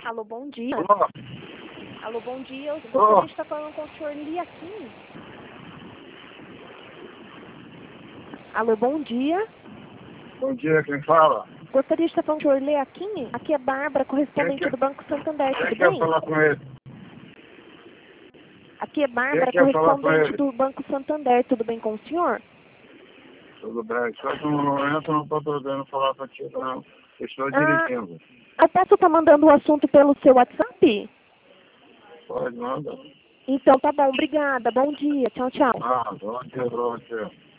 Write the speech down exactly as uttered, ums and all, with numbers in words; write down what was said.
Alô, bom dia. Alô? Alô, bom dia. Eu gostaria de estar falando com o senhor Liaquim. Alô, bom dia. Bom dia, quem fala? Gostaria de estar falando com o senhor Liaquim. Aqui é Bárbara, correspondente Quem quer- do Banco Santander, Quem tudo quer bem? falar com ele? Aqui é Bárbara, Quem quer falar com correspondente ele? do Banco Santander, tudo bem com o senhor? Tudo bem, só que no momento eu não estou podendo falar para ti, não. Eu estou Ah, dirigindo. eu posso estar mandando o assunto pelo seu WhatsApp? Pode, manda. Então tá bom, obrigada. Bom dia. Tchau, tchau. Ah, bom dia, bom dia.